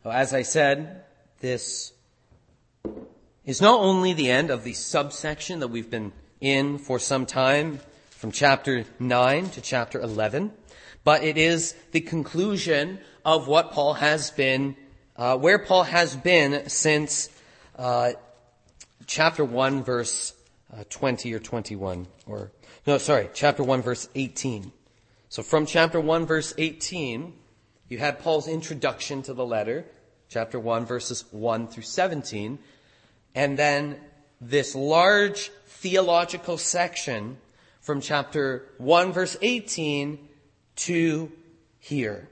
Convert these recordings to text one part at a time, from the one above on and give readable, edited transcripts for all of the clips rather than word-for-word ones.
As I said, this is not only the end of the subsection that we've been in for some time, from chapter 9 to chapter 11, but it is the conclusion of what Paul has been, where Paul has been since chapter 1 verse 20 or 21, chapter 1 verse 18. So from chapter 1 verse 18, you had Paul's introduction to the letter, chapter 1 verses 1 through 17, and then this large theological section from chapter 1 verse 18 to here.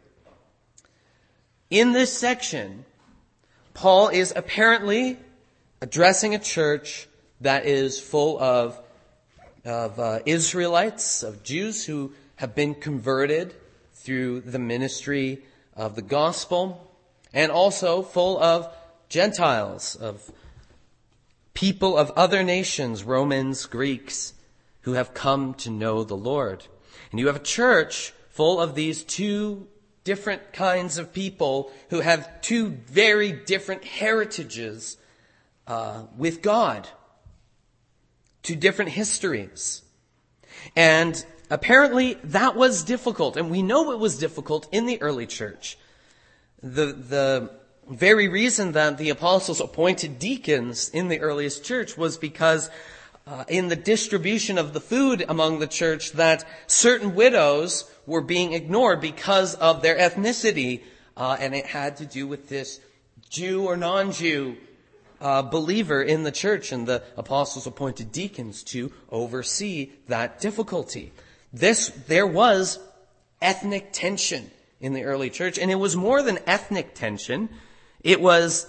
In this section, Paul is apparently addressing a church that is full of Israelites, of Jews who have been converted through the ministry of the gospel, and also full of Gentiles, of people of other nations, Romans, Greeks, who have come to know the Lord. And you have a church full of these two different kinds of people who have two very different heritages with God, two different histories. And apparently that was difficult, and we know it was difficult in the early church. The very reason that the apostles appointed deacons in the earliest church was because in the distribution of the food among the church, that certain widows were being ignored because of their ethnicity, and it had to do with this Jew or non-Jew believer in the church, and the apostles appointed deacons to oversee that difficulty. There was ethnic tension in the early church, and it was more than ethnic tension. It was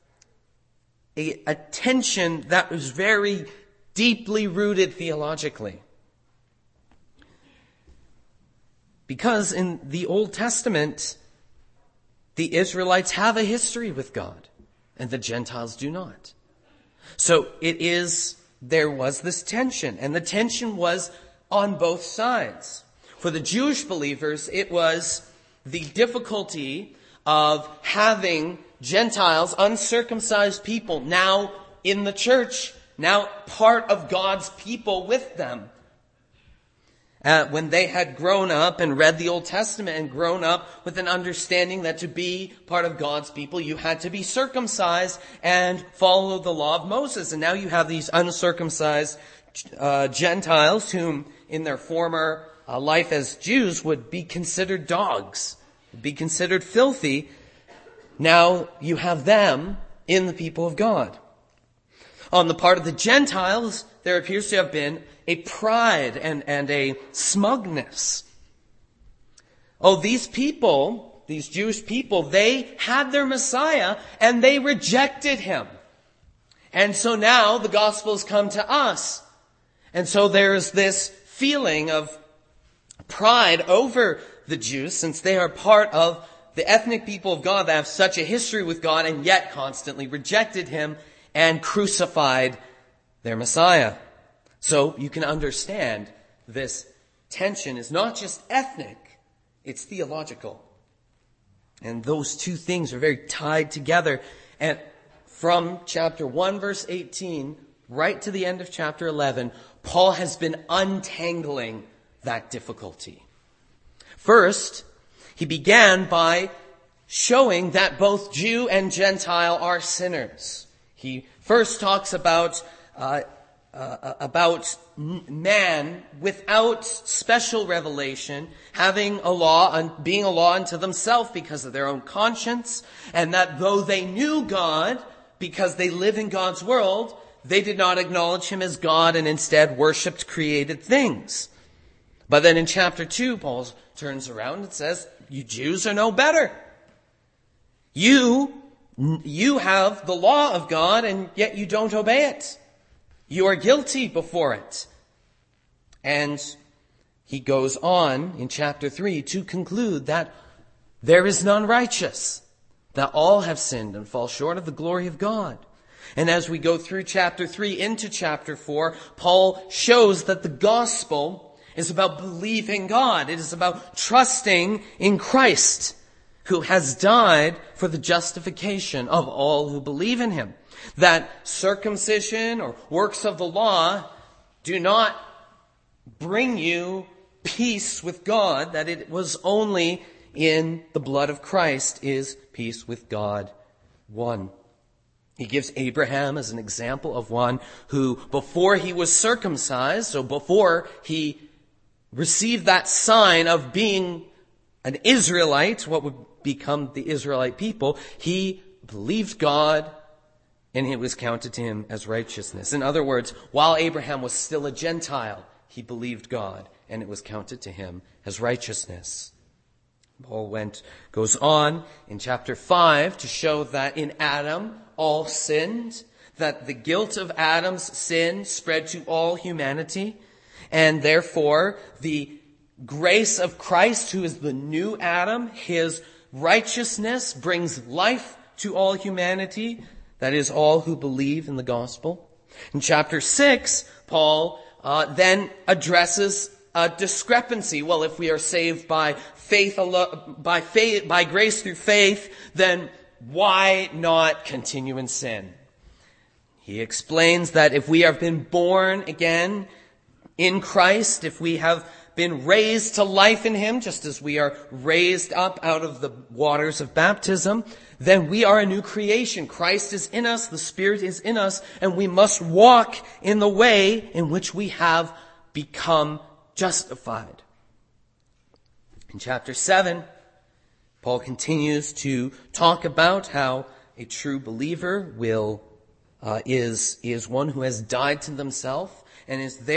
a tension that was very deeply rooted theologically. Because in the Old Testament, the Israelites have a history with God, and the Gentiles do not. So there was this tension, and the tension was on both sides. For the Jewish believers, it was the difficulty of having Gentiles, uncircumcised people, now in the church, now part of God's people with them. When they had grown up and read the Old Testament and grown up with an understanding that to be part of God's people, you had to be circumcised and follow the law of Moses. And now you have these uncircumcised Gentiles whom in their former life as Jews would be considered dogs, would be considered filthy. Now you have them in the people of God. On the part of the Gentiles, there appears to have been a pride and a smugness. Oh, these people, these Jewish people, they had their Messiah and they rejected him. And so now the gospel has come to us. And so there's this feeling of pride over the Jews, since they are part of the ethnic people of God that have such a history with God and yet constantly rejected him and crucified their Messiah. So you can understand this tension is not just ethnic, it's theological. And those two things are very tied together. And from chapter 1 verse 18 right to the end of chapter 11, Paul has been untangling that difficulty. First, he began by showing that both Jew and Gentile are sinners. He first talks about man without special revelation having a law and being a law unto themselves because of their own conscience, and that though they knew God because they live in God's world, they did not acknowledge him as God and instead worshipped created things. But then in chapter 2, Paul turns around and says, you Jews are no better. You have the law of God and yet you don't obey it. You are guilty before it. And he goes on in chapter 3 to conclude that there is none righteous, that all have sinned and fall short of the glory of God. And as we go through chapter 3 into chapter 4, Paul shows that the gospel is about believing God. It is about trusting in Christ. who has died for the justification of all who believe in him. That circumcision or works of the law do not bring you peace with God, that it was only in the blood of Christ is peace with God won. He gives Abraham as an example of one who, before he was circumcised, so before he received that sign of being an Israelite, what would become the Israelite people, he believed God and it was counted to him as righteousness. In other words, while Abraham was still a Gentile, he believed God and it was counted to him as righteousness. Paul goes on in chapter 5 to show that in Adam all sinned, that the guilt of Adam's sin spread to all humanity, and therefore the grace of Christ, who is the new Adam, his righteousness brings life to all humanity, that is, all who believe in the gospel. In chapter 6, Paul then addresses a discrepancy. Well, if we are saved by faith, by grace through faith, then why not continue in sin? He explains that if we have been born again in Christ, if we have been raised to life in him, just as we are raised up out of the waters of baptism, then we are a new creation. Christ is in us, the Spirit is in us, and we must walk in the way in which we have become justified. In chapter 7, Paul continues to talk about how a true believer is one who has died to themselves and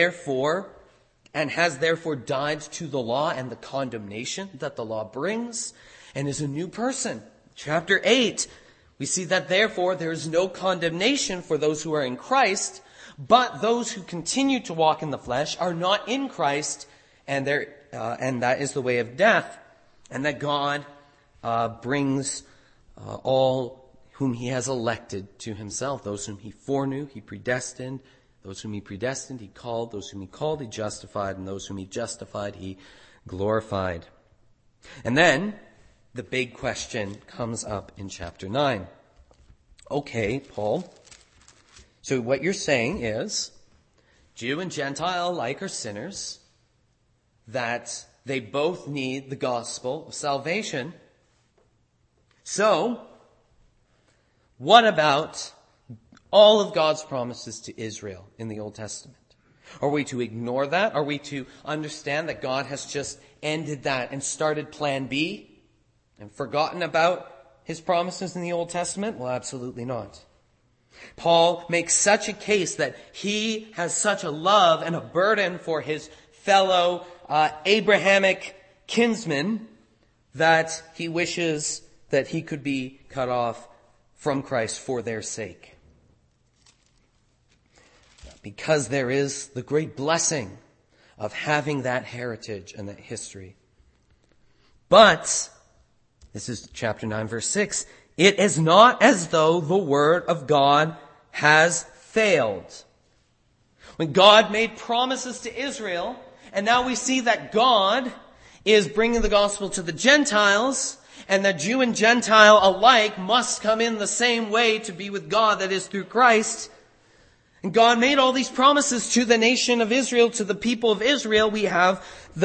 has therefore died to the law and the condemnation that the law brings, and is a new person. Chapter 8, we see that therefore there is no condemnation for those who are in Christ, but those who continue to walk in the flesh are not in Christ, and that is the way of death, and that God brings all whom he has elected to himself. Those whom he foreknew, he predestined. Those whom he predestined, he called. Those whom he called, he justified. And those whom he justified, he glorified. And then the big question comes up in chapter 9. Okay, Paul. So what you're saying is, Jew and Gentile alike are sinners, that they both need the gospel of salvation. So, what about all of God's promises to Israel in the Old Testament? Are we to ignore that? Are we to understand that God has just ended that and started plan B and forgotten about his promises in the Old Testament? Well, absolutely not. Paul makes such a case that he has such a love and a burden for his fellow Abrahamic kinsmen that he wishes that he could be cut off from Christ for their sake. Because there is the great blessing of having that heritage and that history. But, this is chapter 9, verse 6, it is not as though the word of God has failed. When God made promises to Israel, and now we see that God is bringing the gospel to the Gentiles, and that Jew and Gentile alike must come in the same way to be with God, that is through Christ. And God made all these promises to the nation of Israel, to the people of Israel. We have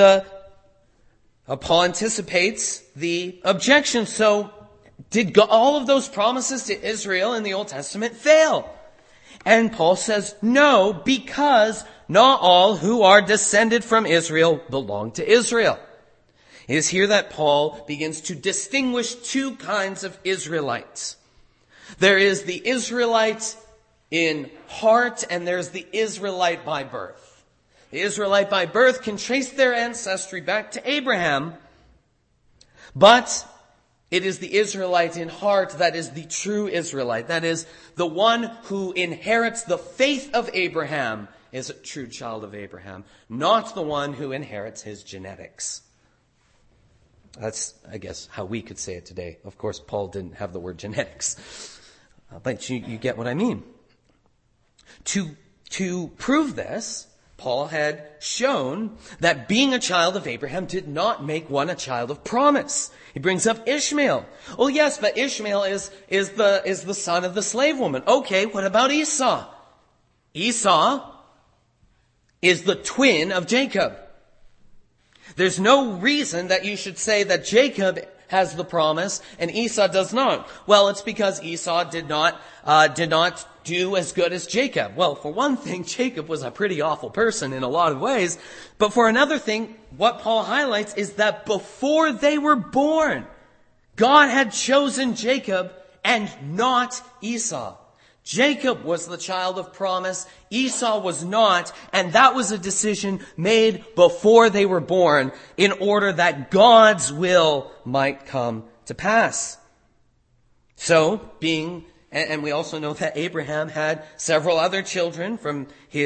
Paul anticipates the objection. So, did all of those promises to Israel in the Old Testament fail? And Paul says, no, because not all who are descended from Israel belong to Israel. It is here that Paul begins to distinguish two kinds of Israelites. There is the Israelite in heart, and there's the Israelite by birth. The Israelite by birth can trace their ancestry back to Abraham, but it is the Israelite in heart that is the true Israelite. That is, the one who inherits the faith of Abraham is a true child of Abraham, not the one who inherits his genetics. That's, I guess, how we could say it today. Of course, Paul didn't have the word genetics. But you get what I mean. To prove this, Paul had shown that being a child of Abraham did not make one a child of promise. He brings up Ishmael. Oh yes, but Ishmael is the son of the slave woman. Okay, what about Esau? Esau is the twin of Jacob. There's no reason that you should say that Jacob has the promise and Esau does not. Well, it's because Esau did not do as good as Jacob. Well, for one thing, Jacob was a pretty awful person in a lot of ways. But for another thing, what Paul highlights is that before they were born, God had chosen Jacob and not Esau. Jacob was the child of promise, Esau was not, and that was a decision made before they were born in order that God's will might come to pass. So, and we also know that Abraham had several other children from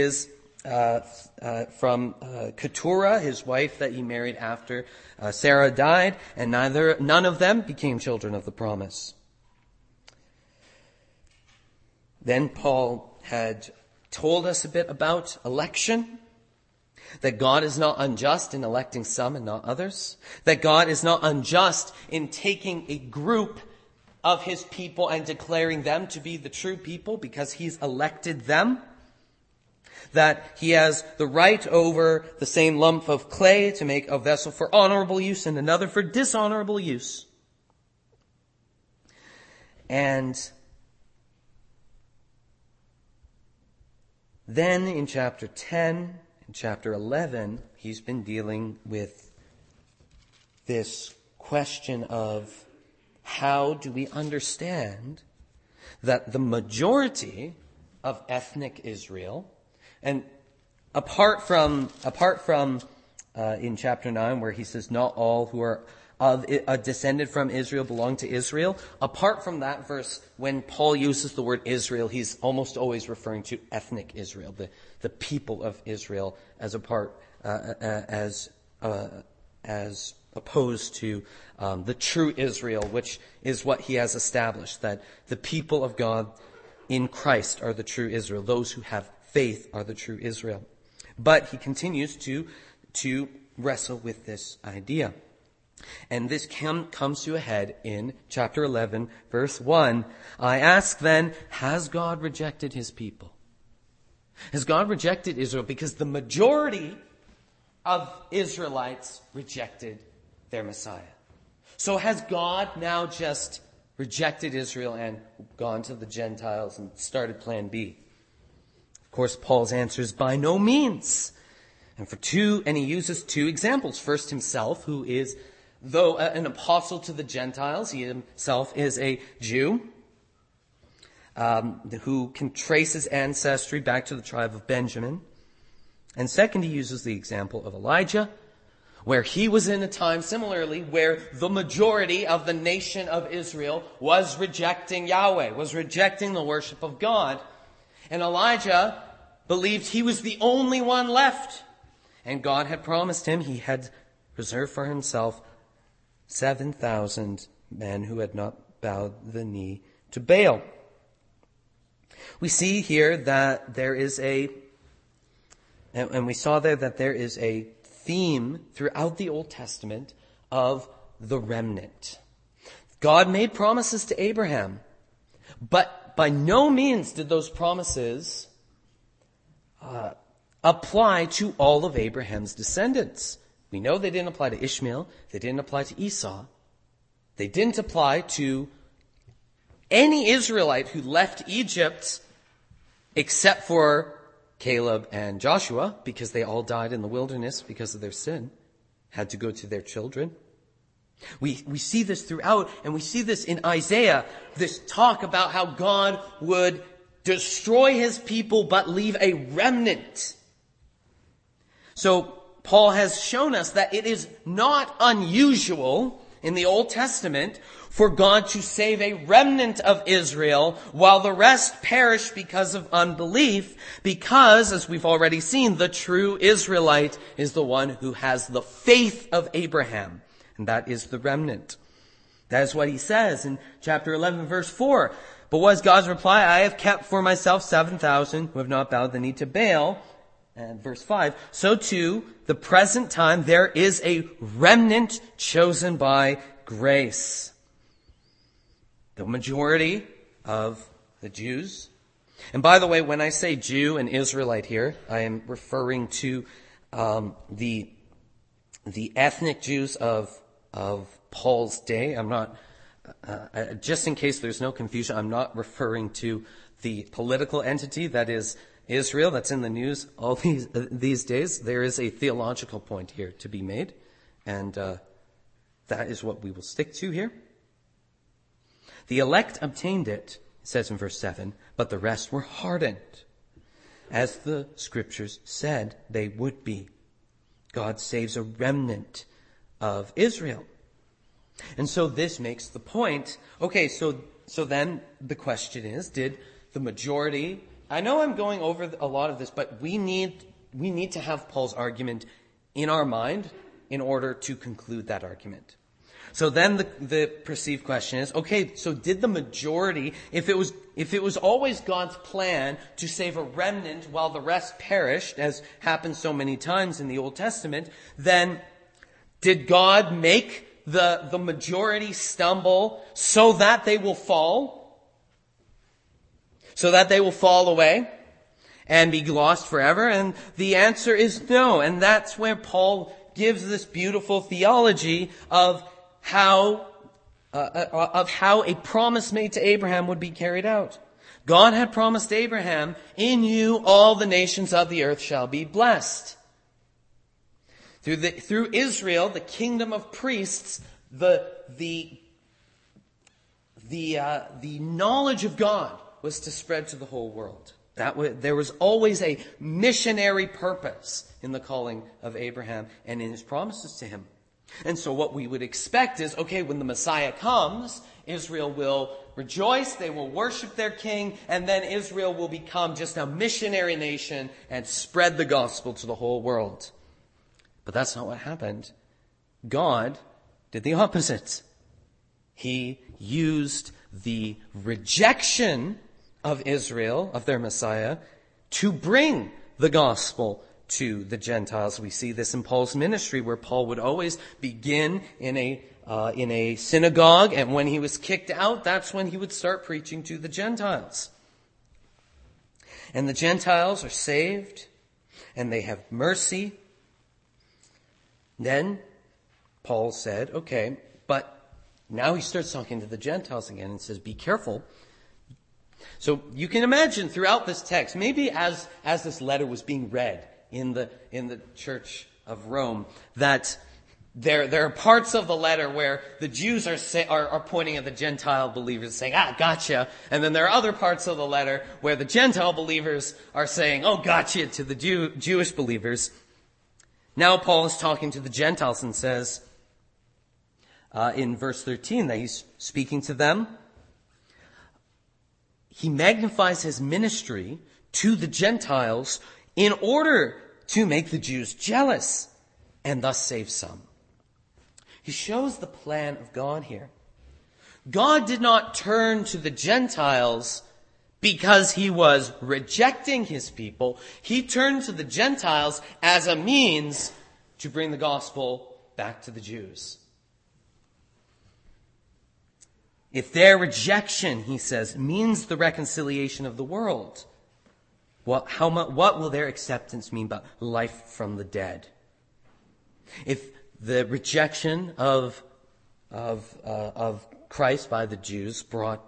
Keturah, his wife that he married after Sarah died, and none of them became children of the promise. Then Paul had told us a bit about election, that God is not unjust in electing some and not others, that God is not unjust in taking a group of his people and declaring them to be the true people because he's elected them, that he has the right over the same lump of clay to make a vessel for honorable use and another for dishonorable use. And then in chapter 10 and chapter 11, he's been dealing with this question of how do we understand that the majority of ethnic Israel, and apart from in chapter 9 where he says not all who are descended from Israel belong to Israel. Apart from that verse, when Paul uses the word Israel, he's almost always referring to ethnic Israel, the people of Israel, as opposed to the true Israel, which is what he has established, that the people of God in Christ are the true Israel. Those who have faith are the true Israel. But he continues to wrestle with this idea. And this comes to a head in chapter 11, verse 1. I ask then, has God rejected his people? Has God rejected Israel? Because the majority of Israelites rejected their Messiah. So has God now just rejected Israel and gone to the Gentiles and started plan B? Of course, Paul's answer is by no means. And he uses two examples. First, himself, who is though an apostle to the Gentiles, he himself is a Jew who can trace his ancestry back to the tribe of Benjamin. And second, he uses the example of Elijah, where he was in a time similarly where the majority of the nation of Israel was rejecting Yahweh, was rejecting the worship of God. And Elijah believed he was the only one left. And God had promised him, he had reserved for himself 7,000 men who had not bowed the knee to Baal. We see here that there is and we saw there that there is a theme throughout the Old Testament of the remnant. God made promises to Abraham, but by no means did those promises apply to all of Abraham's descendants. We know they didn't apply to Ishmael. They didn't apply to Esau. They didn't apply to any Israelite who left Egypt except for Caleb and Joshua, because they all died in the wilderness because of their sin, had to go to their children. We see this throughout, and we see this in Isaiah, this talk about how God would destroy his people but leave a remnant. So Paul has shown us that it is not unusual in the Old Testament for God to save a remnant of Israel while the rest perish because of unbelief, because, as we've already seen, the true Israelite is the one who has the faith of Abraham, and that is the remnant. That is what he says in chapter 11, verse 4. But was God's reply, I have kept for myself 7,000 who have not bowed the knee to Baal. and verse 5, so too, the present time, there is a remnant chosen by grace. The majority of the Jews. And by the way, when I say Jew and Israelite here, I am referring to the ethnic Jews of Paul's day. I'm not, just in case there's no confusion, I'm not referring to the political entity that is Israel, that's in the news all these days. There is a theological point here to be made, and that is what we will stick to here. The elect obtained it, it says in verse 7, but the rest were hardened, as the scriptures said they would be. God saves a remnant of Israel. And so this makes the point. Okay, so then the question is, did the majority, I know I'm going over a lot of this, but we need to have Paul's argument in our mind in order to conclude that argument. So then the perceived question is, okay, so did the majority, if it was always God's plan to save a remnant while the rest perished, as happens so many times in the Old Testament, then did God make the majority stumble so that they will fall? So that they will fall away and be lost forever? And the answer is no. And that's where Paul gives this beautiful theology of how a promise made to Abraham would be carried out. God had promised Abraham, in you all the nations of the earth shall be blessed. Through Israel, the kingdom of priests, the knowledge of God was to spread to the whole world. There was always a missionary purpose in the calling of Abraham and in his promises to him. And so what we would expect is, okay, when the Messiah comes, Israel will rejoice, they will worship their king, and then Israel will become just a missionary nation and spread the gospel to the whole world. But that's not what happened. God did the opposite. He used the rejection of Israel, of their Messiah, to bring the gospel to the Gentiles. We see this in Paul's ministry, where Paul would always begin in a synagogue, and when he was kicked out, that's when he would start preaching to the Gentiles. And the Gentiles are saved, and they have mercy. Then Paul said, okay, but now he starts talking to the Gentiles again and says, be careful. So you can imagine throughout this text, maybe as this letter was being read in the church of Rome, that there are parts of the letter where the Jews are pointing at the Gentile believers saying, gotcha. And then there are other parts of the letter where the Gentile believers are saying, oh, gotcha, to the Jewish believers. Now Paul is talking to the Gentiles and says in verse 13 that he's speaking to them. He magnifies his ministry to the Gentiles in order to make the Jews jealous and thus save some. He shows the plan of God here. God did not turn to the Gentiles because he was rejecting his people. He turned to the Gentiles as a means to bring the gospel back to the Jews. If their rejection, he says, means the reconciliation of the world, what will their acceptance mean but life from the dead? If the rejection of Christ by the Jews brought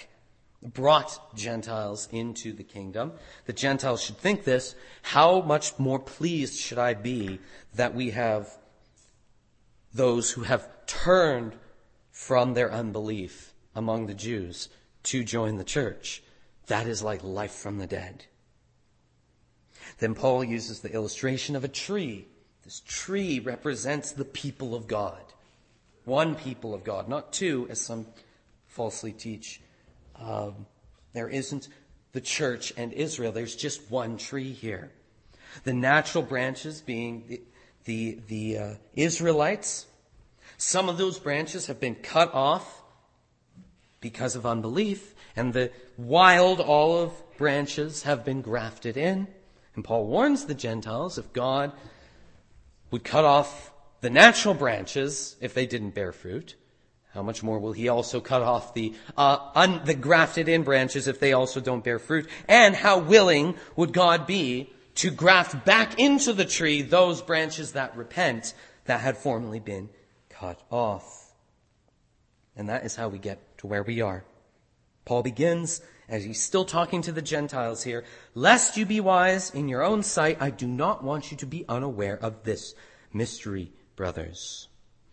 Gentiles into the kingdom, the Gentiles should think this: how much more pleased should I be that we have those who have turned from their unbelief among the Jews to join the church? That is like life from the dead. Then Paul uses the illustration of a tree. This tree represents the people of God. One people of God, not two, as some falsely teach. There isn't the church and Israel. There's just one tree here. The natural branches being the Israelites. Some of those branches have been cut off because of unbelief, and the wild olive branches have been grafted in. And Paul warns the Gentiles, if God would cut off the natural branches if they didn't bear fruit, how much more will he also cut off the grafted in branches if they also don't bear fruit? And how willing would God be to graft back into the tree those branches that repent that had formerly been cut off? And that is how we get to where we are. Paul begins, as he's still talking to the Gentiles here, lest you be wise in your own sight, I do not want you to be unaware of this mystery, brothers.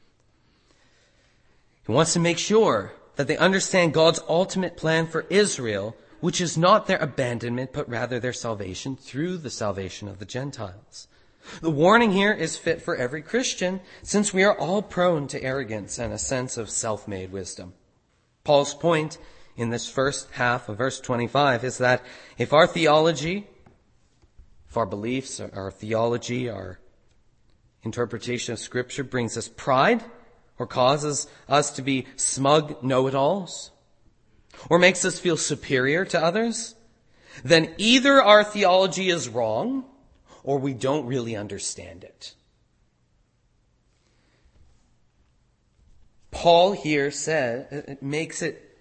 He wants to make sure that they understand God's ultimate plan for Israel, which is not their abandonment, but rather their salvation through the salvation of the Gentiles. The warning here is fit for every Christian, since we are all prone to arrogance and a sense of self-made wisdom. Paul's point in this first half of verse 25 is that if our theology, if our beliefs, our theology, our interpretation of Scripture brings us pride, or causes us to be smug know-it-alls, or makes us feel superior to others, then either our theology is wrong, or we don't really understand it. Paul here makes it,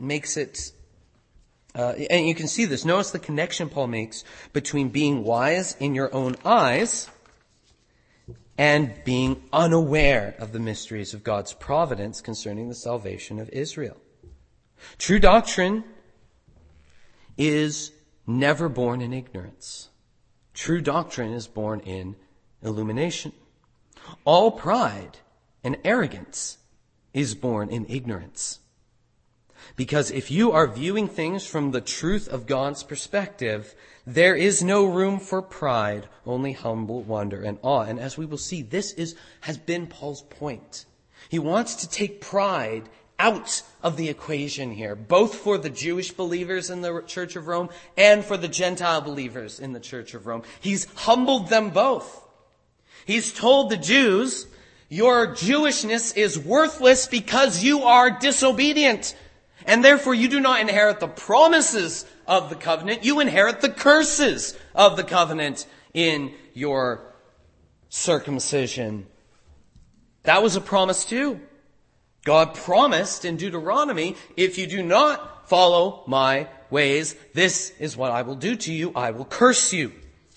and you can see this. Notice the connection Paul makes between being wise in your own eyes and being unaware of the mysteries of God's providence concerning the salvation of Israel. True doctrine is never born in ignorance. True doctrine is born in illumination. All pride and arrogance is born in ignorance. Because if you are viewing things from the truth of God's perspective, there is no room for pride, only humble wonder and awe. And as we will see, this has been Paul's point. He wants to take pride out of the equation here, both for the Jewish believers in the Church of Rome and for the Gentile believers in the Church of Rome. He's humbled them both. He's told the Jews, your Jewishness is worthless because you are disobedient. And therefore you do not inherit the promises of the covenant. You inherit the curses of the covenant in your circumcision. That was a promise too. God promised in Deuteronomy, if you do not follow my ways, this is what I will do to you. I will curse you.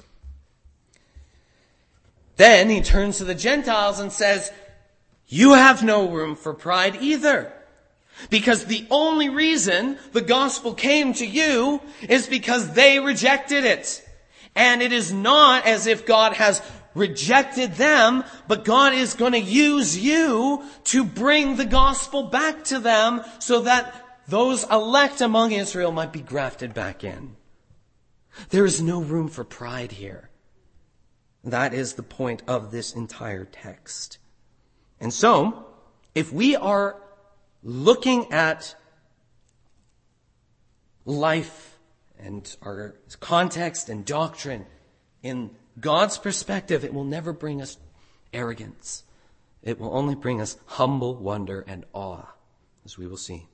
Then he turns to the Gentiles and says, you have no room for pride either. Because the only reason the gospel came to you is because they rejected it. And it is not as if God has rejected them, but God is going to use you to bring the gospel back to them so that those elect among Israel might be grafted back in. There is no room for pride here. That is the point of this entire text. And so, if we are looking at life and our context and doctrine in God's perspective, it will never bring us arrogance. It will only bring us humble wonder and awe, as we will see.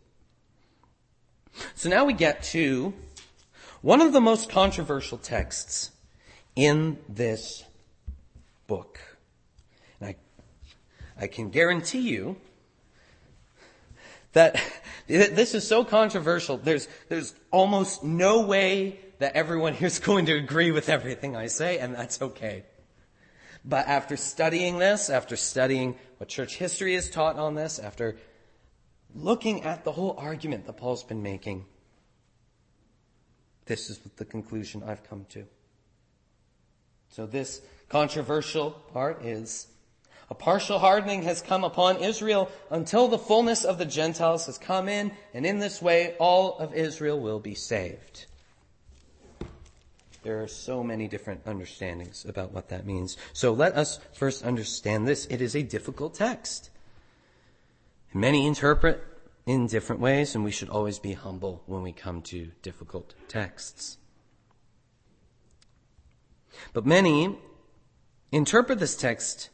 So now we get to one of the most controversial texts in this book. And I can guarantee you that this is so controversial. There's almost no way that everyone here is going to agree with everything I say, and that's okay. But after studying this, after studying what church history is taught on this, after looking at the whole argument that Paul's been making, this is the conclusion I've come to. So this controversial part is, a partial hardening has come upon Israel until the fullness of the Gentiles has come in, and in this way all of Israel will be saved. There are so many different understandings about what that means. So let us first understand this. It is a difficult text. Many interpret in different ways, and we should always be humble when we come to difficult texts. But many interpret this text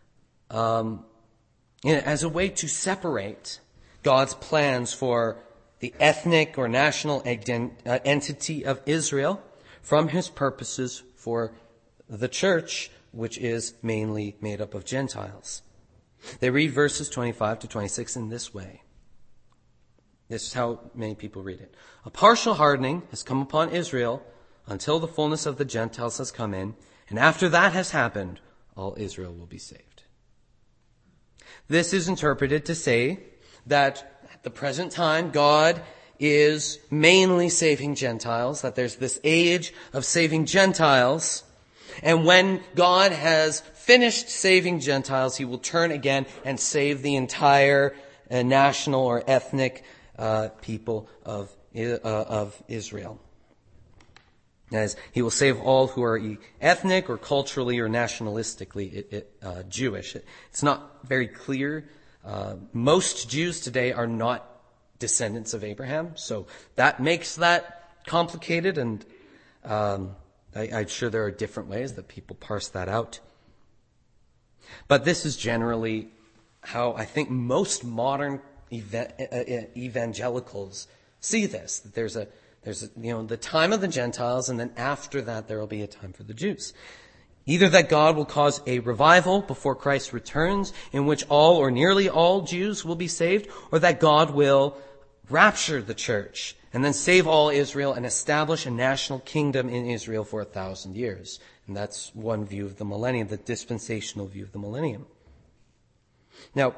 as a way to separate God's plans for the ethnic or national entity of Israel from his purposes for the church, which is mainly made up of Gentiles. They read verses 25 to 26 in this way. This is how many people read it. A partial hardening has come upon Israel until the fullness of the Gentiles has come in, and after that has happened, all Israel will be saved. This is interpreted to say that at the present time, God is mainly saving Gentiles, that there's this age of saving Gentiles, and when God has finished saving Gentiles, he will turn again and save the entire national or ethnic people of Israel. As he will save all who are ethnic or culturally or nationalistically Jewish. It's not very clear. Most Jews today are not descendants of Abraham, so that makes that complicated, and I'm sure there are different ways that people parse that out. But this is generally how I think most modern evangelicals see this. That there's the time of the Gentiles, and then after that there will be a time for the Jews. Either that God will cause a revival before Christ returns, in which all or nearly all Jews will be saved, or that God will rapture the church and then save all Israel and establish a national kingdom in Israel for 1,000 years. And that's one view of the millennium, the dispensational view of the millennium. Now,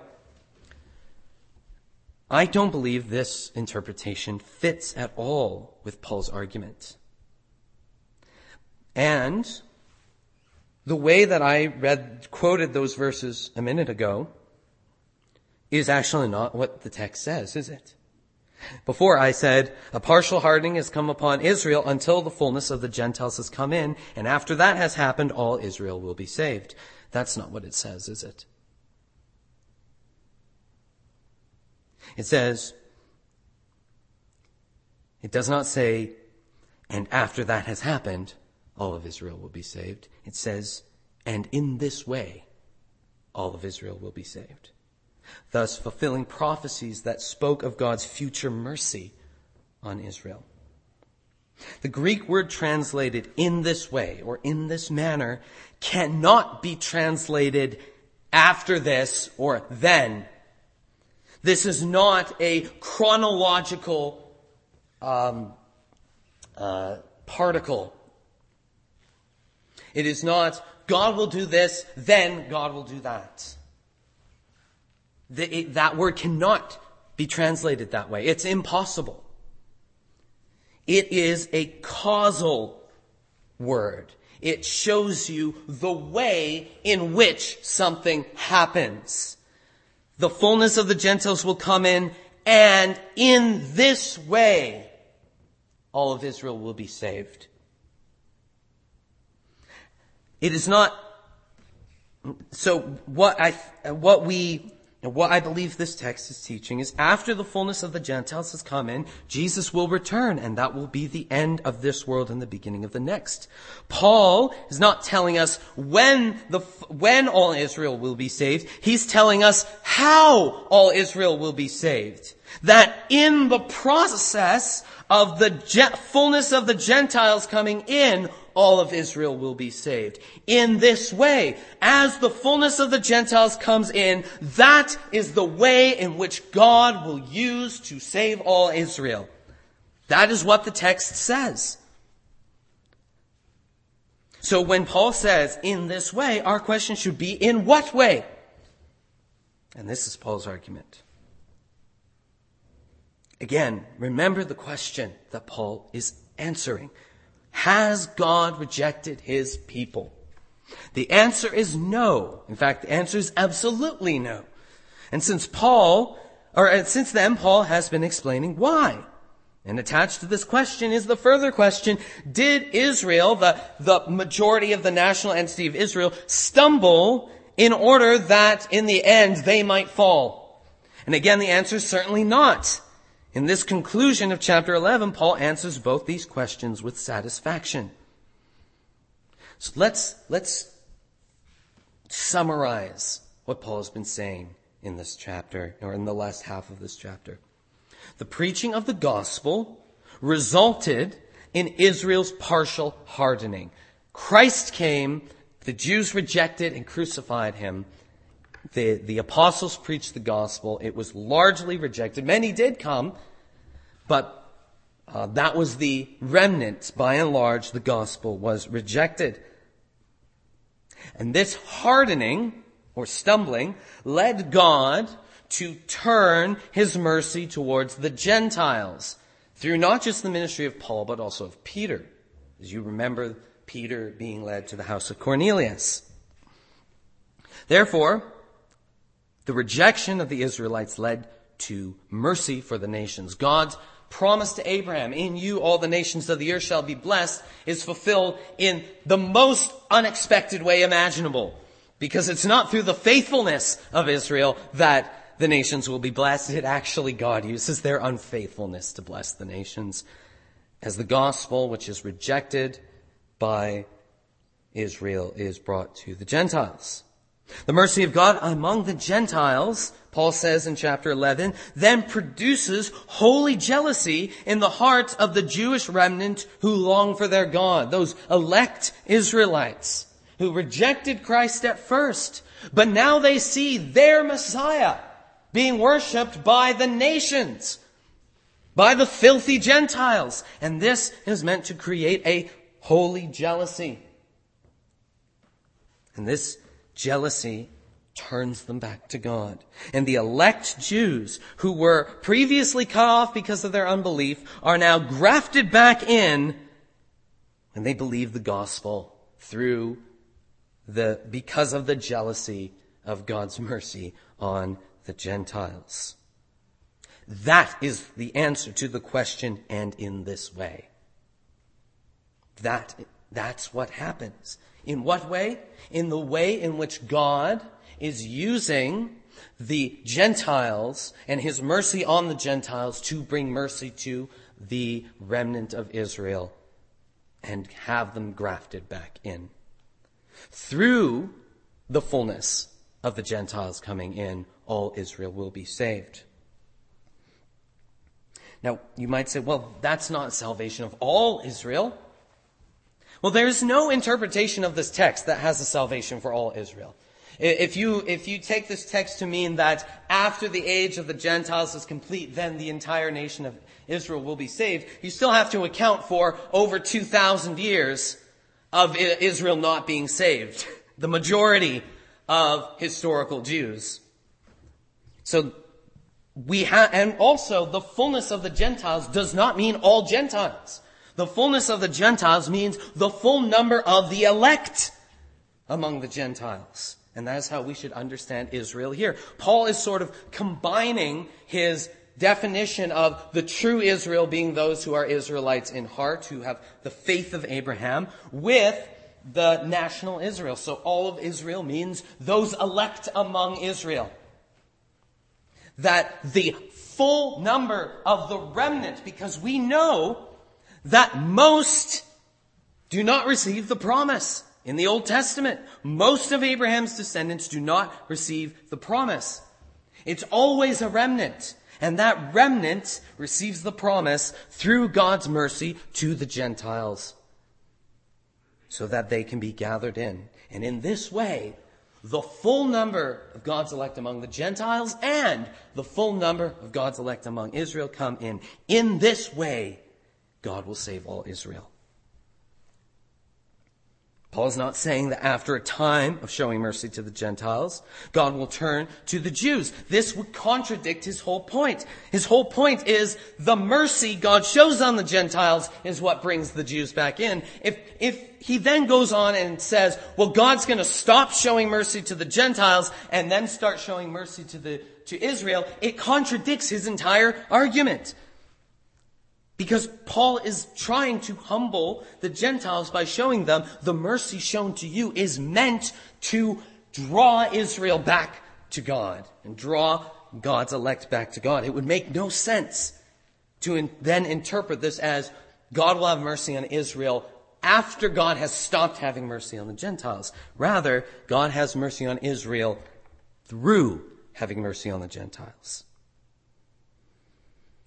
I don't believe this interpretation fits at all with Paul's argument. And the way that I quoted those verses a minute ago is actually not what the text says, is it? Before I said, a partial hardening has come upon Israel until the fullness of the Gentiles has come in, and after that has happened, all Israel will be saved. That's not what it says, is it? It says, it does not say, and after that has happened, all of Israel will be saved. It says, and in this way, all of Israel will be saved. Thus fulfilling prophecies that spoke of God's future mercy on Israel. The Greek word translated in this way or in this manner cannot be translated after this or then. This is not a chronological particle. It is not God will do this, then God will do that. That word cannot be translated that way. It's impossible. It is a causal word. It shows you the way in which something happens. The fullness of the Gentiles will come in, and in this way, all of Israel will be saved. It is not, so what I believe this text is teaching is after the fullness of the Gentiles has come in, Jesus will return, and that will be the end of this world and the beginning of the next. Paul is not telling us when all Israel will be saved. He's telling us how all Israel will be saved. That in the process of the fullness of the Gentiles coming in, all of Israel will be saved. In this way, as the fullness of the Gentiles comes in, that is the way in which God will use to save all Israel. That is what the text says. So when Paul says, in this way, our question should be, in what way? And this is Paul's argument. Again, remember the question that Paul is answering. Has God rejected his people? The answer is no. In fact, the answer is absolutely no. And since then, Paul has been explaining why. And attached to this question is the further question, did Israel, the majority of the national entity of Israel, stumble in order that in the end they might fall? And again, the answer is certainly not. In this conclusion of chapter 11, Paul answers both these questions with satisfaction. So let's summarize what Paul has been saying in this chapter, or in the last half of this chapter. The preaching of the gospel resulted in Israel's partial hardening. Christ came, the Jews rejected and crucified him. The apostles preached the gospel. It was largely rejected. Many did come, but that was the remnant. By and large, the gospel was rejected. And this hardening or stumbling led God to turn his mercy towards the Gentiles through not just the ministry of Paul, but also of Peter. As you remember, Peter being led to the house of Cornelius. Therefore, the rejection of the Israelites led to mercy for the nations. God's promise to Abraham, in you all the nations of the earth shall be blessed, is fulfilled in the most unexpected way imaginable. Because it's not through the faithfulness of Israel that the nations will be blessed. It actually, God uses their unfaithfulness to bless the nations. As the gospel, which is rejected by Israel, is brought to the Gentiles. The mercy of God among the Gentiles, Paul says in chapter 11, then produces holy jealousy in the heart of the Jewish remnant who long for their God. Those elect Israelites who rejected Christ at first, but now they see their Messiah being worshipped by the nations, by the filthy Gentiles. And this is meant to create a holy jealousy. And this jealousy turns them back to God. And the elect Jews who were previously cut off because of their unbelief are now grafted back in when they believe the gospel because of the jealousy of God's mercy on the Gentiles. That is the answer to the question, and in this way. That's what happens. In what way? In the way in which God is using the Gentiles and his mercy on the Gentiles to bring mercy to the remnant of Israel and have them grafted back in. Through the fullness of the Gentiles coming in, all Israel will be saved. Now, you might say, well, that's not salvation of all Israel. Well, there's no interpretation of this text that has a salvation for all Israel. If you take this text to mean that after the age of the Gentiles is complete, then the entire nation of Israel will be saved, you still have to account for over 2,000 years of Israel not being saved. The majority of historical Jews. So and also the fullness of the Gentiles does not mean all Gentiles. The fullness of the Gentiles means the full number of the elect among the Gentiles. And that is how we should understand Israel here. Paul is sort of combining his definition of the true Israel being those who are Israelites in heart, who have the faith of Abraham, with the national Israel. So all of Israel means those elect among Israel. That the full number of the remnant, because we know that most do not receive the promise. In the Old Testament, most of Abraham's descendants do not receive the promise. It's always a remnant. And that remnant receives the promise through God's mercy to the Gentiles, so that they can be gathered in. And in this way, the full number of God's elect among the Gentiles and the full number of God's elect among Israel come in. In this way, God will save all Israel. Paul is not saying that after a time of showing mercy to the Gentiles, God will turn to the Jews. This would contradict his whole point. His whole point is the mercy God shows on the Gentiles is what brings the Jews back in. If he then goes on and says, well, God's going to stop showing mercy to the Gentiles and then start showing mercy to Israel, it contradicts his entire argument. Because Paul is trying to humble the Gentiles by showing them the mercy shown to you is meant to draw Israel back to God and draw God's elect back to God. It would make no sense to then interpret this as God will have mercy on Israel after God has stopped having mercy on the Gentiles. Rather, God has mercy on Israel through having mercy on the Gentiles.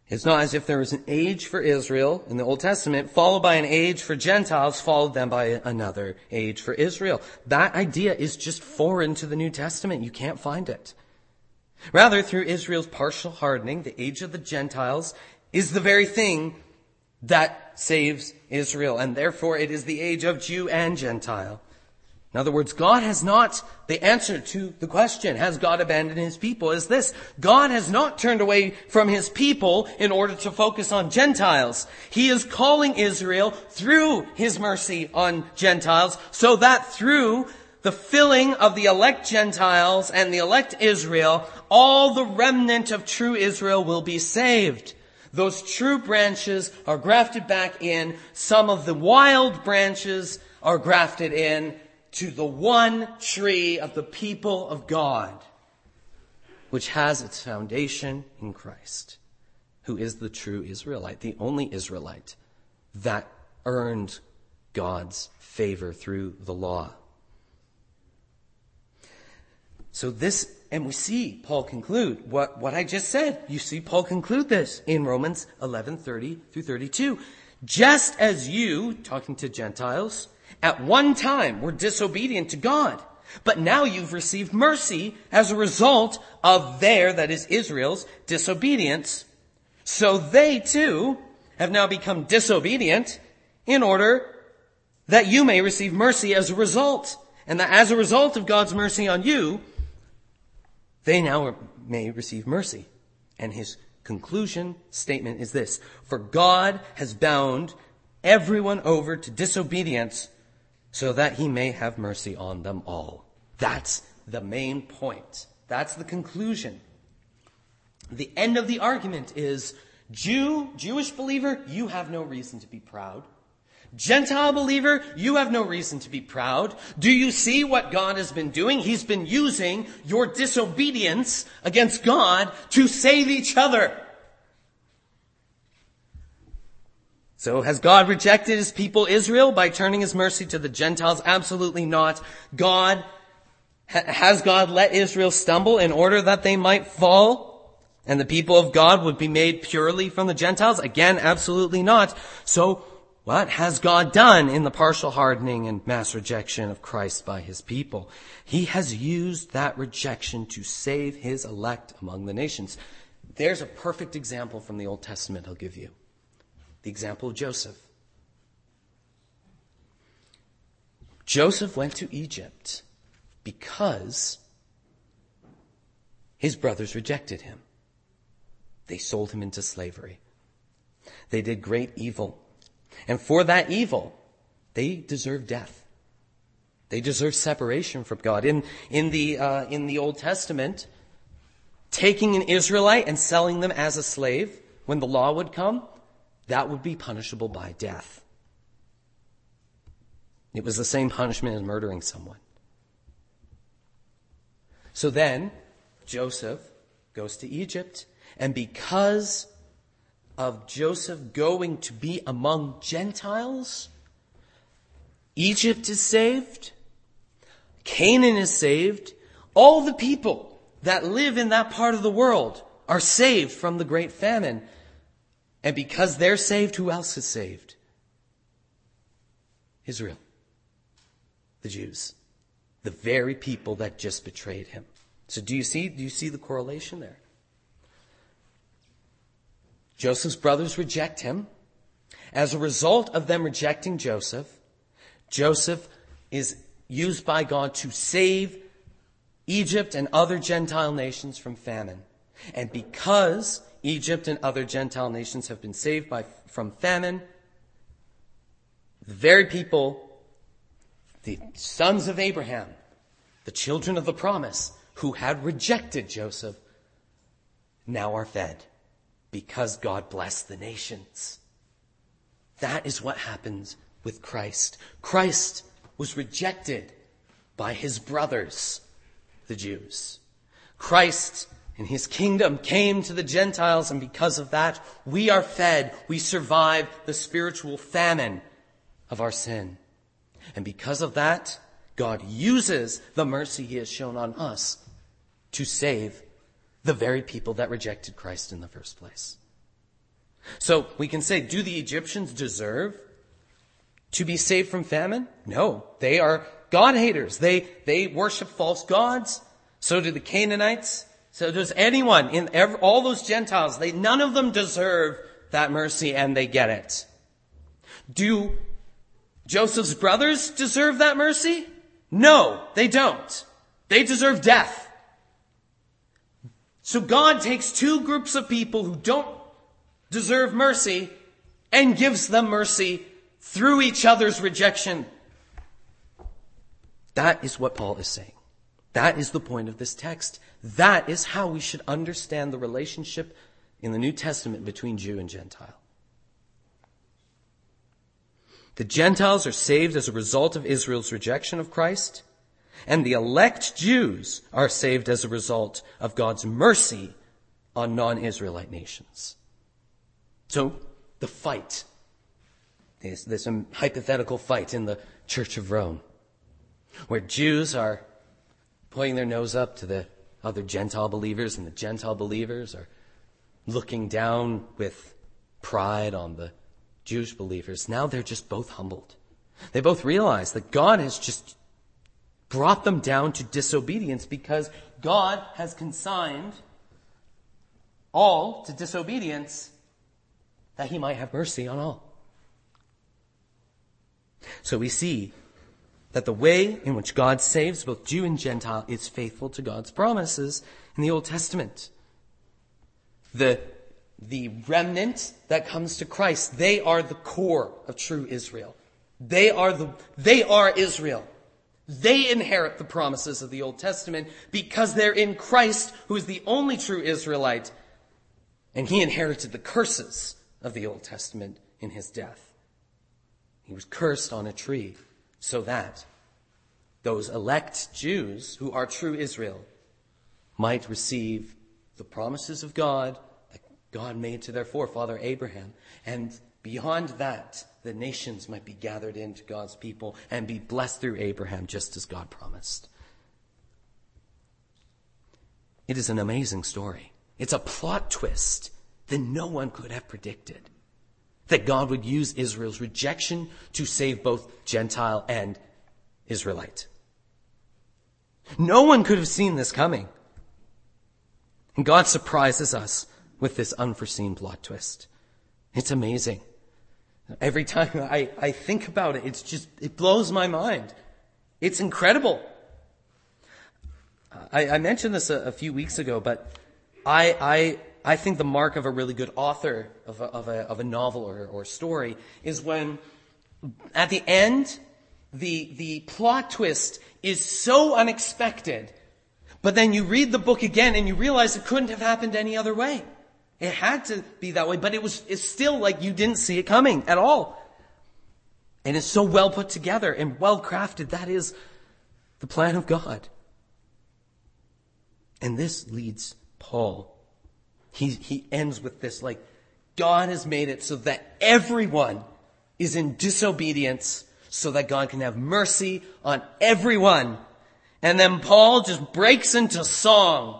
It's not as if there was an age for Israel in the Old Testament, followed by an age for Gentiles, followed then by another age for Israel. That idea is just foreign to the New Testament. You can't find it. Rather, through Israel's partial hardening, the age of the Gentiles is the very thing that saves Israel, and therefore it is the age of Jew and Gentile. In other words, God has not, the answer to the question, has God abandoned his people, is this: God has not turned away from his people in order to focus on Gentiles. He is calling Israel through his mercy on Gentiles, so that through the filling of the elect Gentiles and the elect Israel, all the remnant of true Israel will be saved. Those true branches are grafted back in. Some of the wild branches are grafted in to the one tree of the people of God, which has its foundation in Christ, who is the true Israelite, the only Israelite that earned God's favor through the law. So this, and we see Paul conclude what I just said. You see Paul conclude this in Romans 11:30 through 32. Just as you, talking to Gentiles, at one time were disobedient to God, but now you've received mercy as a result of their, that is Israel's, disobedience. So they too have now become disobedient in order that you may receive mercy as a result. And that as a result of God's mercy on you, they now may receive mercy. And his conclusion statement is this: for God has bound everyone over to disobedience so that he may have mercy on them all. That's the main point. That's the conclusion. The end of the argument is, Jewish believer, you have no reason to be proud. Gentile believer, you have no reason to be proud. Do you see what God has been doing? He's been using your disobedience against God to save each other. So has God rejected his people Israel by turning his mercy to the Gentiles? Absolutely not. Has God let Israel stumble in order that they might fall and the people of God would be made purely from the Gentiles? Again, absolutely not. So what has God done in the partial hardening and mass rejection of Christ by his people? He has used that rejection to save his elect among the nations. There's a perfect example from the Old Testament I'll give you. The example of Joseph. Joseph went to Egypt because his brothers rejected him. They sold him into slavery. They did great evil. And for that evil, they deserve death. They deserve separation from God. In the Old Testament, taking an Israelite and selling them as a slave, when the law would come, that would be punishable by death. It was the same punishment as murdering someone. So then, Joseph goes to Egypt, and because of Joseph going to be among Gentiles, Egypt is saved, Canaan is saved, all the people that live in that part of the world are saved from the great famine. And because they're saved, who else is saved? Israel. The Jews. The very people that just betrayed him. So do you see the correlation there? Joseph's brothers reject him. As a result of them rejecting Joseph, Joseph is used by God to save Egypt and other Gentile nations from famine. And because Egypt and other Gentile nations have been saved from famine, the very people, the sons of Abraham, the children of the promise, who had rejected Joseph, now are fed because God blessed the nations. That is what happens with Christ. Christ was rejected by his brothers, the Jews. Christ and his kingdom came to the Gentiles, and because of that, we are fed. We survive the spiritual famine of our sin. And because of that, God uses the mercy he has shown on us to save the very people that rejected Christ in the first place. So we can say, do the Egyptians deserve to be saved from famine? No, they are God haters. They worship false gods. So do the Canaanites. So does anyone all those Gentiles. None of them deserve that mercy, and they get it. Do Joseph's brothers deserve that mercy? No, they don't. They deserve death. So God takes two groups of people who don't deserve mercy and gives them mercy through each other's rejection. That is what Paul is saying. That is the point of this text. That is how we should understand the relationship in the New Testament between Jew and Gentile. The Gentiles are saved as a result of Israel's rejection of Christ, and the elect Jews are saved as a result of God's mercy on non-Israelite nations. So, the fight is this hypothetical fight in the Church of Rome, where Jews are pointing their nose up to the other Gentile believers, and the Gentile believers are looking down with pride on the Jewish believers. Now they're just both humbled. They both realize that God has just brought them down to disobedience because God has consigned all to disobedience that he might have mercy on all. So we see that the way in which God saves both Jew and Gentile is faithful to God's promises in the Old Testament. The remnant that comes to Christ, they are the core of true Israel. They are Israel. They inherit the promises of the Old Testament because they're in Christ, who is the only true Israelite, and he inherited the curses of the Old Testament in his death. He was cursed on a tree so that those elect Jews who are true Israel might receive the promises of God that God made to their forefather Abraham. And beyond that, the nations might be gathered into God's people and be blessed through Abraham, just as God promised. It is an amazing story. It's a plot twist that no one could have predicted. That God would use Israel's rejection to save both Gentile and Israelite. No one could have seen this coming. And God surprises us with this unforeseen plot twist. It's amazing. Every time I think about it, it blows my mind. It's incredible. I mentioned this a few weeks ago, but I think the mark of a really good author of a novel or story is when at the end, the plot twist is so unexpected, but then you read the book again and you realize it couldn't have happened any other way. It had to be that way, but it's still like you didn't see it coming at all. And it's so well put together and well crafted. That is the plan of God. And this leads Paul. He ends with this, like, God has made it so that everyone is in disobedience so that God can have mercy on everyone. And then Paul just breaks into song.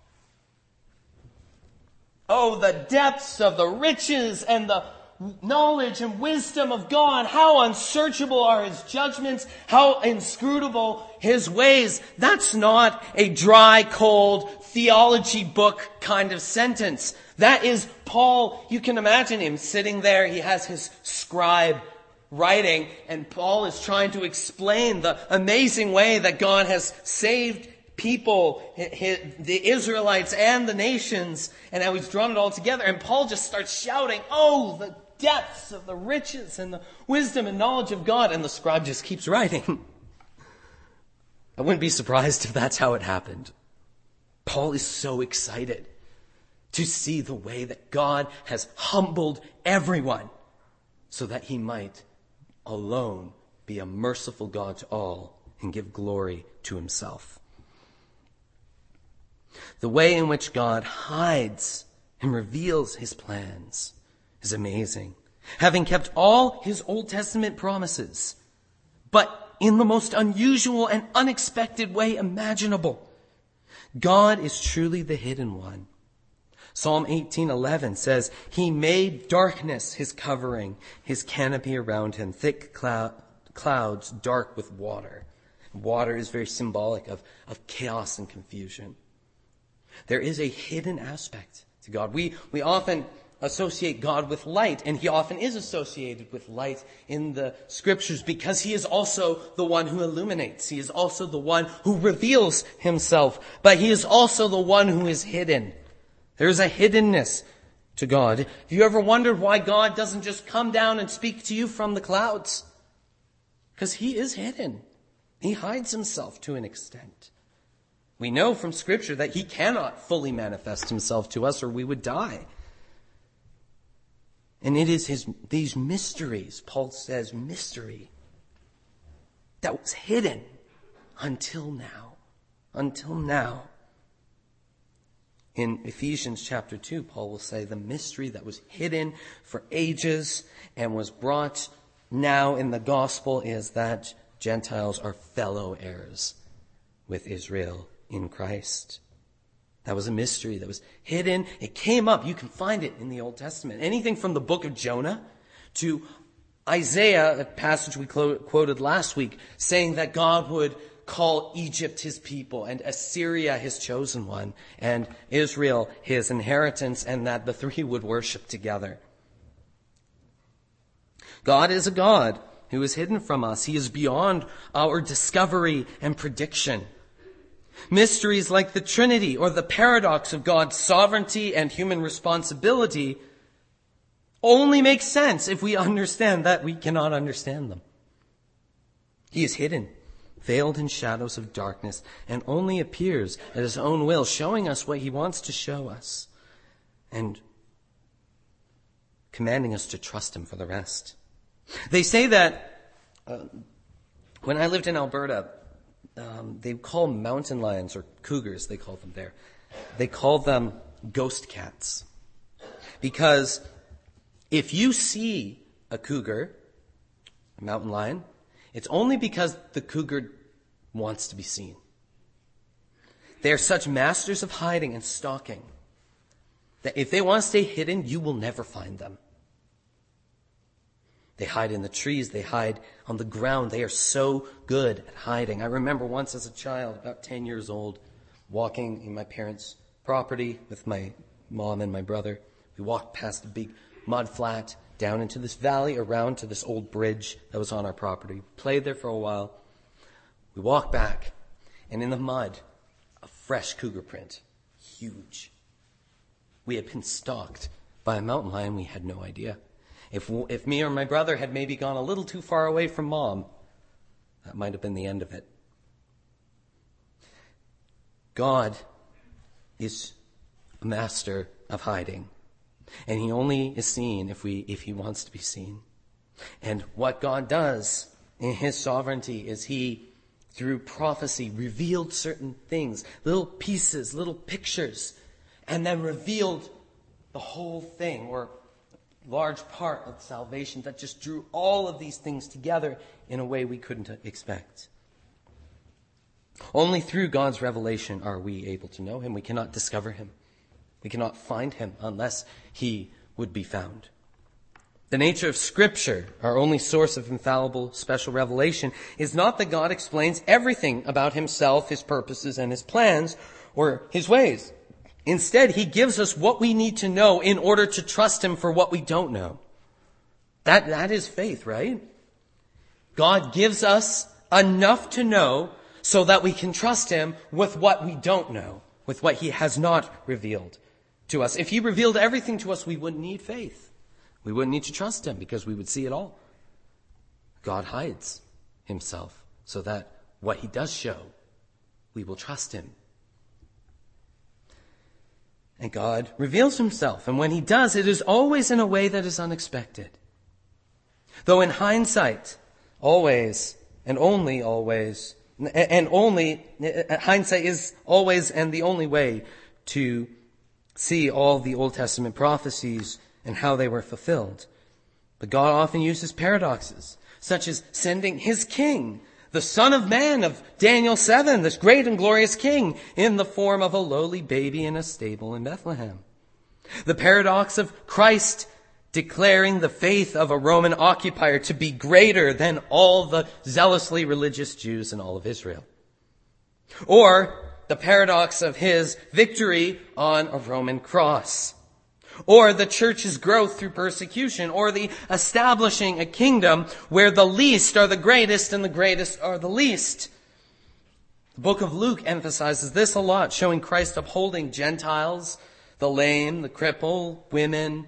Oh, the depths of the riches and the knowledge and wisdom of God. How unsearchable are his judgments. How inscrutable his ways. That's not a dry, cold theology book kind of sentence. That is Paul. You can imagine him sitting there. He has his scribe writing, and Paul is trying to explain the amazing way that God has saved people, the Israelites and the nations, and how he's drawn it all together. And Paul just starts shouting, oh, the depths of the riches and the wisdom and knowledge of God. And the scribe just keeps writing. I wouldn't be surprised if that's how it happened. Paul is so excited to see the way that God has humbled everyone so that he might alone be a merciful God to all and give glory to himself. The way in which God hides and reveals his plans is amazing. Having kept all his Old Testament promises, but in the most unusual and unexpected way imaginable, God is truly the hidden one, Psalm 18:11 says, He made darkness his covering, his canopy around him, thick clouds dark with water. Water is very symbolic of chaos and confusion. There is a hidden aspect to God. We often associate God with light, and he often is associated with light in the scriptures because he is also the one who illuminates. He is also the one who reveals himself, but he is also the one who is hidden. There is a hiddenness to God. Have you ever wondered why God doesn't just come down and speak to you from the clouds? Because he is hidden. He hides himself to an extent. We know from Scripture that he cannot fully manifest himself to us or we would die. And it is these mysteries, Paul says, mystery, that was hidden until now. Until now. In Ephesians chapter 2, Paul will say the mystery that was hidden for ages and was brought now in the gospel is that Gentiles are fellow heirs with Israel in Christ. That was a mystery that was hidden. It came up. You can find it in the Old Testament. Anything from the book of Jonah to Isaiah, a passage we quoted last week, saying that God would call Egypt his people and Assyria his chosen one and Israel his inheritance, and that the three would worship together. God is a God who is hidden from us. He is beyond our discovery and prediction. Mysteries like the Trinity or the paradox of God's sovereignty and human responsibility only make sense if we understand that we cannot understand them. He is hidden, veiled in shadows of darkness, and only appears at his own will, showing us what he wants to show us and commanding us to trust him for the rest. They say that when I lived in Alberta, they call mountain lions, or cougars, they call them there. They call them ghost cats. Because if you see a cougar, a mountain lion, it's only because the cougar wants to be seen. They are such masters of hiding and stalking that if they want to stay hidden, you will never find them. They hide in the trees. They hide on the ground. They are so good at hiding. I remember once as a child, about 10 years old, walking in my parents' property with my mom and my brother. We walked past a big mud flat down into this valley, around to this old bridge that was on our property. Played there for a while. We walked back, and in the mud, a fresh cougar print. Huge. We had been stalked by a mountain lion. We had no idea. If me or my brother had maybe gone a little too far away from Mom, that might have been the end of it. God is a master of hiding, and he only is seen if he wants to be seen. And what God does in his sovereignty is he, through prophecy, revealed certain things, little pieces, little pictures, and then revealed the whole thing, or large part of salvation that just drew all of these things together in a way we couldn't expect. Only through God's revelation are we able to know him. We cannot discover him. We cannot find him unless he would be found. The nature of Scripture, our only source of infallible special revelation, is not that God explains everything about himself, his purposes, and his plans, or his ways. Instead, he gives us what we need to know in order to trust him for what we don't know. That is faith, right? God gives us enough to know so that we can trust him with what we don't know, with what he has not revealed to us. If he revealed everything to us, we wouldn't need faith. We wouldn't need to trust him because we would see it all. God hides himself so that what he does show, we will trust him. And God reveals himself. And when he does, it is always in a way that is unexpected. Though in hindsight, always and only always, and only, hindsight is always and the only way to see all the Old Testament prophecies and how they were fulfilled. But God often uses paradoxes, such as sending his king, the Son of Man of Daniel 7, this great and glorious king, in the form of a lowly baby in a stable in Bethlehem. The paradox of Christ declaring the faith of a Roman occupier to be greater than all the zealously religious Jews in all of Israel. Or the paradox of his victory on a Roman cross. Or the church's growth through persecution. Or the establishing a kingdom where the least are the greatest and the greatest are the least. The book of Luke emphasizes this a lot, showing Christ upholding Gentiles, the lame, the cripple, women.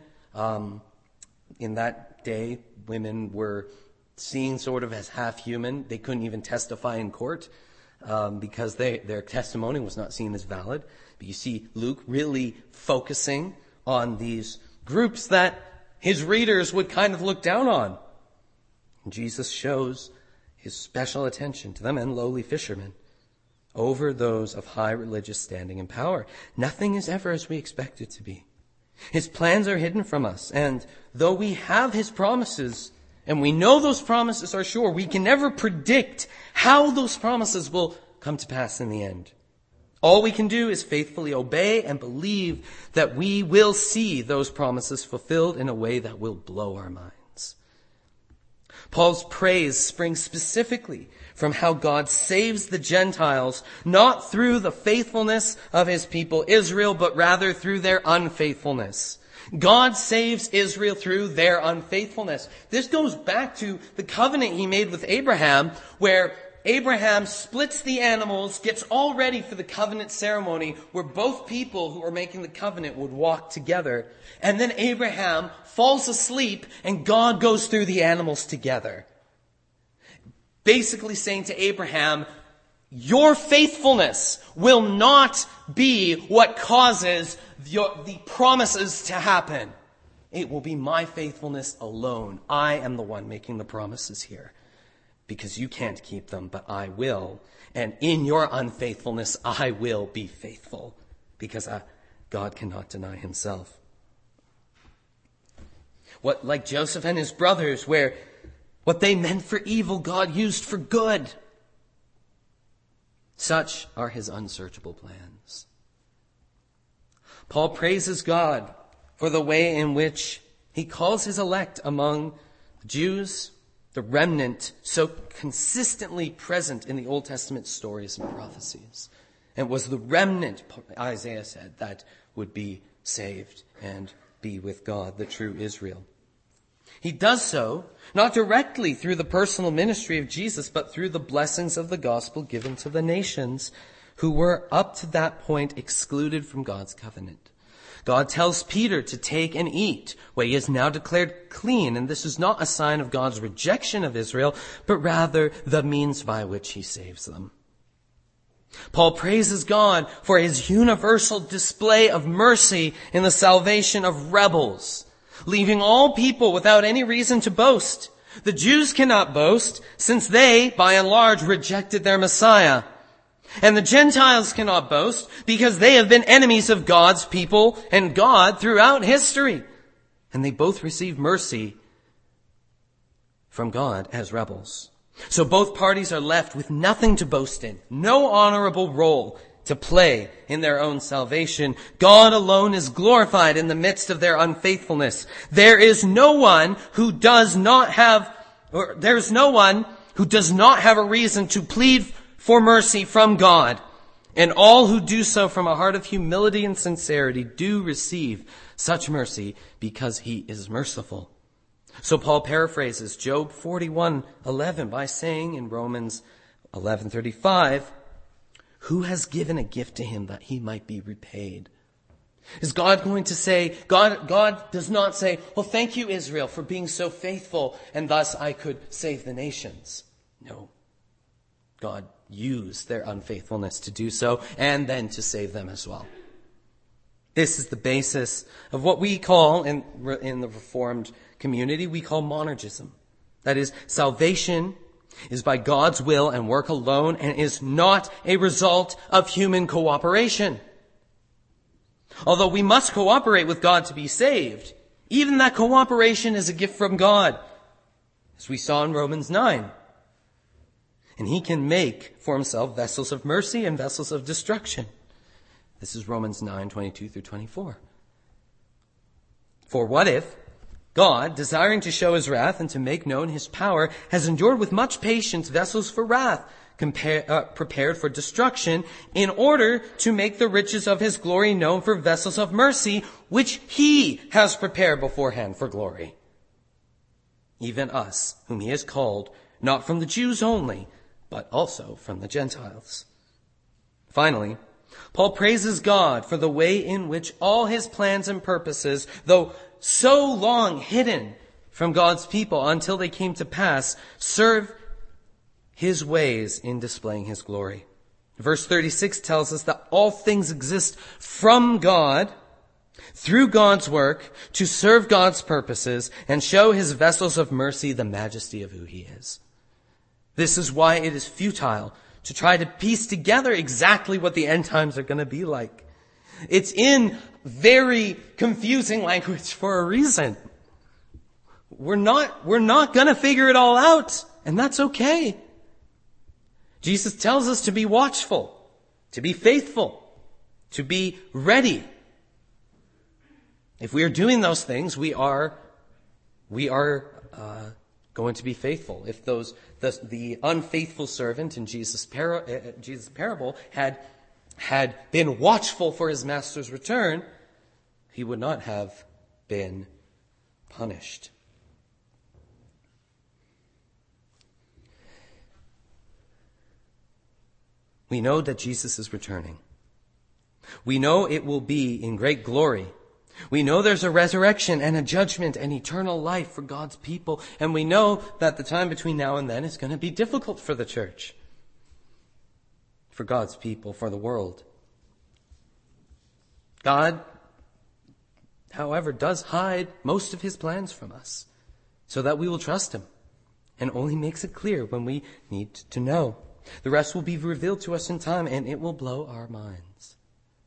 In that day, women were seen sort of as half human. They couldn't even testify in court because their testimony was not seen as valid. But you see Luke really focusing on these groups that his readers would kind of look down on. And Jesus shows his special attention to them and lowly fishermen over those of high religious standing and power. Nothing is ever as we expect it to be. His plans are hidden from us, and though we have his promises, and we know those promises are sure, we can never predict how those promises will come to pass in the end. All we can do is faithfully obey and believe that we will see those promises fulfilled in a way that will blow our minds. Paul's praise springs specifically from how God saves the Gentiles, not through the faithfulness of his people Israel, but rather through their unfaithfulness. God saves Israel through their unfaithfulness. This goes back to the covenant he made with Abraham, where Abraham splits the animals, gets all ready for the covenant ceremony where both people who are making the covenant would walk together. And then Abraham falls asleep and God goes through the animals together. Basically saying to Abraham, your faithfulness will not be what causes the promises to happen. It will be my faithfulness alone. I am the one making the promises here. Because you can't keep them, but I will. And in your unfaithfulness, I will be faithful. Because God cannot deny himself. Like Joseph and his brothers, where what they meant for evil, God used for good. Such are his unsearchable plans. Paul praises God for the way in which he calls his elect among the Jews, the remnant so consistently present in the Old Testament stories and prophecies. And it was the remnant, Isaiah said, that would be saved and be with God, the true Israel. He does so not directly through the personal ministry of Jesus, but through the blessings of the gospel given to the nations who were up to that point excluded from God's covenant. God tells Peter to take and eat what he has now declared clean, and this is not a sign of God's rejection of Israel, but rather the means by which he saves them. Paul praises God for his universal display of mercy in the salvation of rebels, leaving all people without any reason to boast. The Jews cannot boast, since they, by and large, rejected their Messiah. And the Gentiles cannot boast because they have been enemies of God's people and God throughout history. And they both receive mercy from God as rebels. So both parties are left with nothing to boast in, no honorable role to play in their own salvation. God alone is glorified in the midst of their unfaithfulness. There's no one who does not have a reason to plead for mercy from God. And all who do so from a heart of humility and sincerity do receive such mercy because he is merciful. So Paul paraphrases Job 41:11 by saying in Romans 11:35, who has given a gift to him that he might be repaid? Is God going to say, God does not say, well, thank you, Israel, for being so faithful, and thus I could save the nations. No. God used their unfaithfulness to do so, and then to save them as well. This is the basis of what we call, in the Reformed community, we call monergism. That is, salvation is by God's will and work alone, and is not a result of human cooperation. Although we must cooperate with God to be saved, even that cooperation is a gift from God, as we saw in Romans 9. And he can make for himself vessels of mercy and vessels of destruction. This is Romans 9:22 through 24. For what if God, desiring to show his wrath and to make known his power, has endured with much patience vessels for wrath, prepared for destruction, in order to make the riches of his glory known for vessels of mercy, which he has prepared beforehand for glory? Even us, whom he has called, not from the Jews only, but also from the Gentiles. Finally, Paul praises God for the way in which all his plans and purposes, though so long hidden from God's people until they came to pass, serve his ways in displaying his glory. Verse 36 tells us that all things exist from God, through God's work, to serve God's purposes and show his vessels of mercy the majesty of who he is. This is why it is futile to try to piece together exactly what the end times are going to be like. It's in very confusing language for a reason. We're not going to figure it all out, and that's okay. Jesus tells us to be watchful, to be faithful, to be ready. If we are doing those things, we are going to be faithful. If the unfaithful servant in Jesus' parable had been watchful for his master's return, he would not have been punished. We know that Jesus is returning. We know it will be in great glory. We know there's a resurrection and a judgment and eternal life for God's people. And we know that the time between now and then is going to be difficult for the church, for God's people, for the world. God, however, does hide most of his plans from us so that we will trust him, and only makes it clear when we need to know. The rest will be revealed to us in time, and it will blow our minds.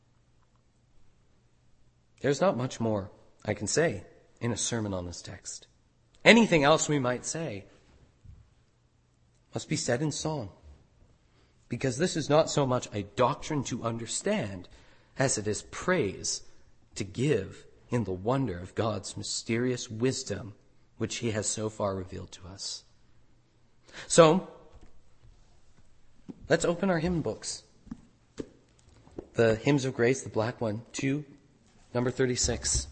There's not much more I can say in a sermon on this text. Anything else we might say must be said in song, because this is not so much a doctrine to understand as it is praise to give in the wonder of God's mysterious wisdom, which he has so far revealed to us. So, let's open our hymn books. The Hymns of Grace, the black one, to number 36.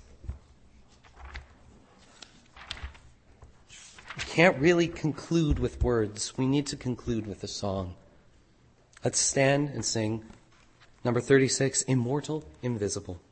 We can't really conclude with words. We need to conclude with a song. Let's stand and sing number 36, Immortal, Invisible.